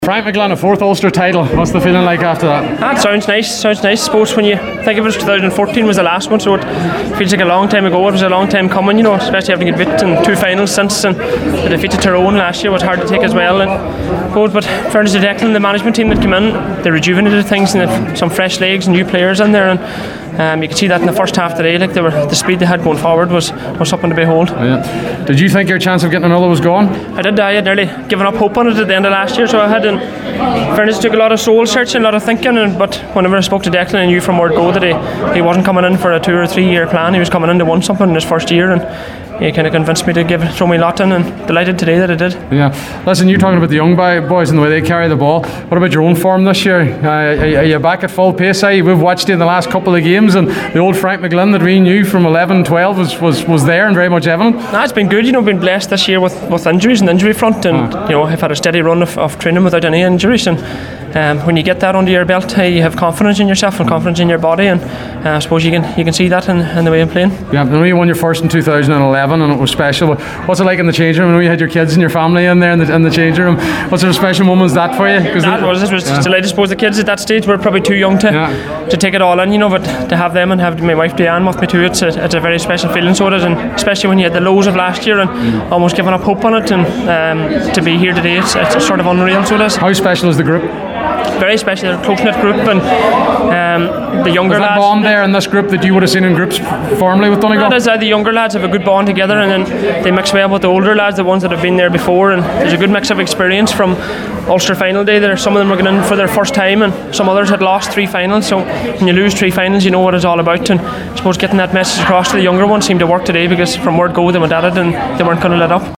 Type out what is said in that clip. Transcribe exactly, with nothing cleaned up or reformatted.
Frank McGlynn, a fourth Ulster title. What's the feeling like after that? That sounds nice. Sounds nice. I suppose when you think of it, twenty fourteen was the last one, so it feels like a long time ago. It was a long time coming, you know, especially having to get bit in two finals since, and the defeat to Tyrone last year was hard to take as well. And good, but fairness to Declan, the management team that came in, they rejuvenated things and they've some fresh legs and new players in there, and um, you could see that in the first half today. Like they were, the speed they had going forward was was something to behold. Yeah. Did you think your chance of getting another was gone? I did. I had nearly given up hope on it at the end of last year, so I had. In fairness, it took a lot of soul searching, a lot of thinking, and but whenever I spoke to Declan, I knew from word go that he, he wasn't coming in for a two or three year plan. He was coming in to win something in his first year, and he kind of convinced me to give throw me a lot in, and delighted today that I did. Yeah. Listen, you're talking about the young boys and the way they carry the ball. What about your own form this year? Uh, are, are you back at full pace? Eh? We've watched you in the last couple of games, and the old Frank McGlynn that we knew from eleven twelve was, was, was there and very much evident. Nah, it's been good. You know, been blessed this year with, with injuries and injury front, and ah. you know, I've had a steady run of, of training without any injuries, and um, when you get that under your belt, uh, you have confidence in yourself and confidence in your body, and uh, I suppose you can you can see that in, in the way I'm playing. Yeah, I know you won your first in two thousand eleven, and it was special. What's it like in the changing room? I know you had your kids and your family in there in the, in the changing room. What sort of special moment was that for you? That was, it was yeah. delighted. I suppose the kids at that stage were probably too young to yeah. to take it all in, you know, but to have them and have my wife Diane with me too, it's a, it's a very special feeling, so it is, and especially when you had the lows of last year and mm. almost giving up hope on it, and um, to be here today, it's, it's sort of unreal, so it is. How special is the group? Very special. They're a close-knit group, and um, the younger lads. Is that lads, bond there in this group that you would have seen in groups formerly with Donegal? That is, uh, the younger lads have a good bond together, and then they mix well with the older lads, the ones that have been there before, and there's a good mix of experience from Ulster final day. There, some of them were going in for their first time, and some others had lost three finals. So when you lose three finals, you know what it's all about. And I suppose getting that message across to the younger ones seemed to work today, because from word go they went at it and they weren't going to let up.